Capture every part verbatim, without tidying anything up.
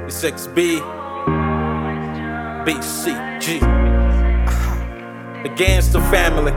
It's X B, B C G, against the family.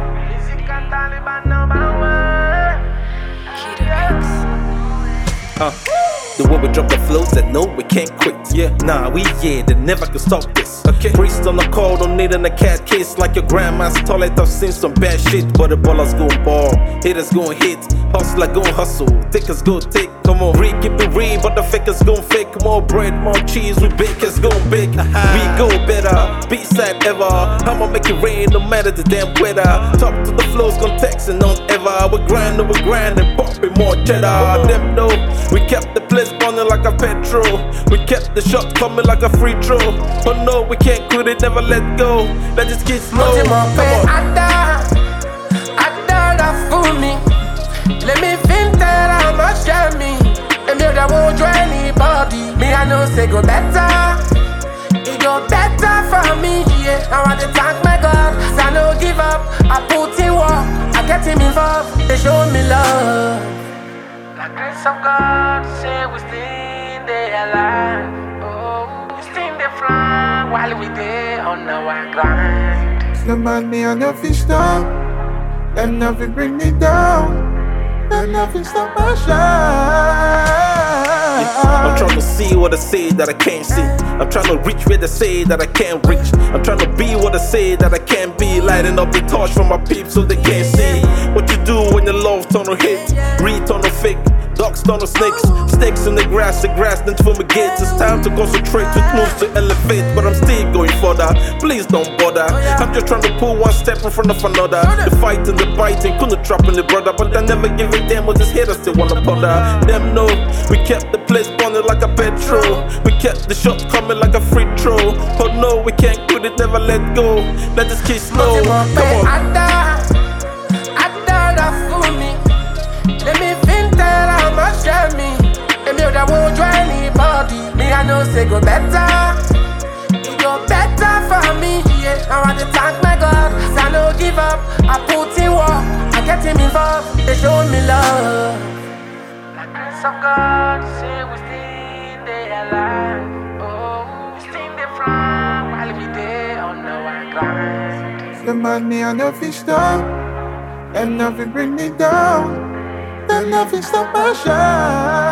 Uh, the way we drop the flows that no, we can't quit. Yeah, nah, we yeah, they never can stop this. Okay, priest on the call, don't need in a cat case. Like your grandma's toilet, I've seen some bad shit. But the ballers gon' ball, haters gon' hit, hustler gon' hustle, thickers gon' thick. Come on, read, keep it real, but the fakers gon' fake. More bread, more cheese, we bakers gon' bake. We go better, B-side ever. I'ma make it rain, no matter the damn weather. Talk to the flows, context and not ever. We grind, we grind and poppin' more cheddar. Them know we kept the place burning like a petrol. We kept the shot coming like a free throw. Oh no, we can't quit it, never let go. Let this kid slow. Come on. Let me think that I'm a shammy. And build a won't draw anybody. Me, I know say go better. It go better for me, yeah. I want to thank my God, so I don't give up. I put in work, I get him involved. They show me love. The grace of God, say we still there alive. Oh, we still there flying while we there on our grind. Somebody me on the fish down, and nothing bring me down. And nothing stop my shine. I'm trying to see what I say that I can't see. I'm trying to reach where they say that I can't reach. I'm trying to be what I say that I can't be. Lighting up the torch for my peeps so they can't see. What you do when your love turn to hate, read turn to fake, dogs turn to snakes, snakes in the grass, the grass then fumigates. It's time to concentrate with moves to elevate, but I'm still going further. Please don't bother. I'm just trying to pull one step in front of another. The fight and the biting, couldn't trap in the brother, but I never give a damn what this haters still wanna bother. Them know we kept the place burning like a petrol. We kept the shot coming like a free throw. Oh no, we can't quit it, never let go. Let this kid slow. Come on. Let me think that I'm a shammy. And build a won't draw anybody. Me, I know say go better. It go better for me, yeah. I want to thank my God, so I don't give up. I put in work, I get him involved. They show me love. The grace of God, say we still there alive. Oh, we still there flying while we there on our grind. Somebody me on the fish down, and nothing bring me down. And nothing stop my shine.